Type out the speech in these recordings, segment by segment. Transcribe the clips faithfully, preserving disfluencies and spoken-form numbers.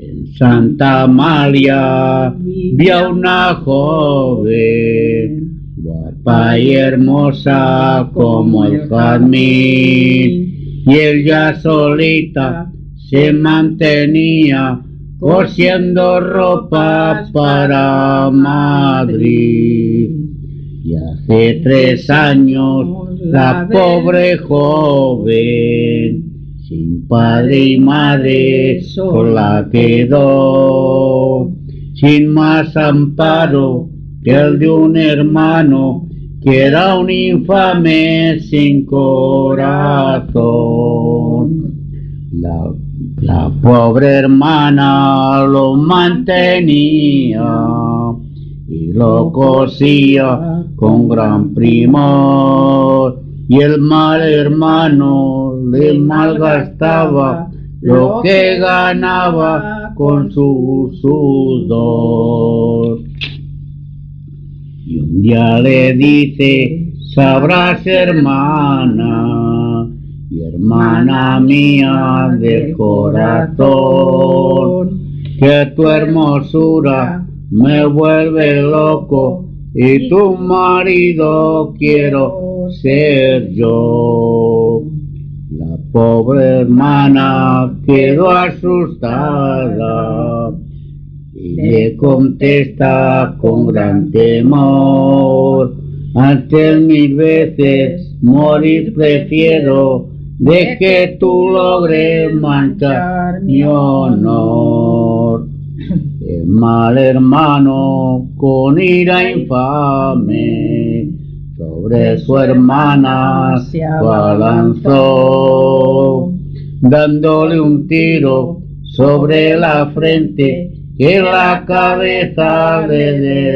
En Santa Amalia vi a una joven, guapa y hermosa como el jazmín, y ella solita se mantenía cosiendo ropa para Madrid. Y hace tres años la pobre joven, sin padre y madre, sola quedó, sin más amparo que el de un hermano, que era un infame sin corazón. La, la pobre hermana lo mantenía y lo cosía con gran primor, y el mal hermano le malgastaba lo que ganaba con su sudor. Y un día le dice: sabrás, hermana, y hermana mía del corazón, que tu hermosura me vuelve loco, y tu marido quiero ser yo. La pobre hermana quedó asustada y le contesta con gran temor: antes mil veces morir prefiero de que tú logres manchar mi honor. El mal hermano con ira infame sobre su hermana se abalanzó, dándole un tiro sobre la frente que la cabeza le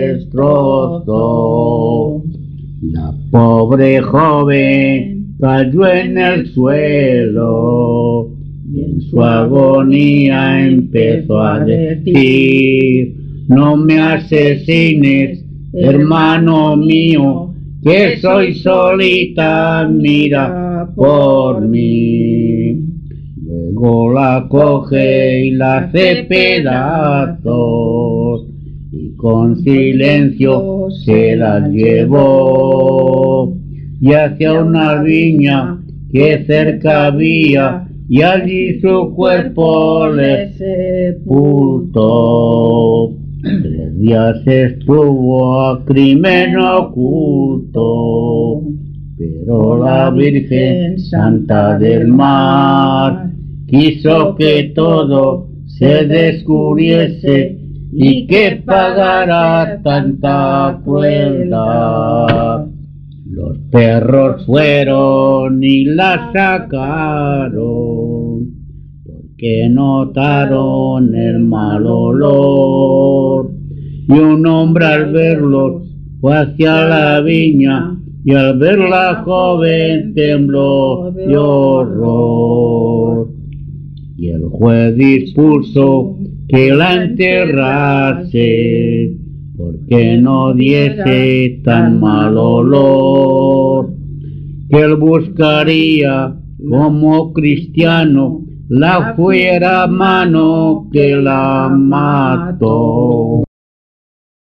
destrozó. La pobre joven cayó en el suelo y en su agonía empezó a decir: no me asesines, hermano mío, que soy solita, mira por mí. Luego la coge y la hace pedazos, y con silencio se la llevó, y hacia una viña que cerca había, y allí su cuerpo le sepultó. Tres días estuvo a crimen oculto, pero la Virgen Santa del Mar quiso que todo se descubriese y que pagara tanta crueldad. Los perros fueron y la sacaron, porque notaron el mal olor, y un hombre al verlos fue hacia la viña, y al ver la joven tembló de horror. Y el juez dispuso que la enterrase, porque no diese tan mal olor, que él buscaría como cristiano la fuera mano que la mató.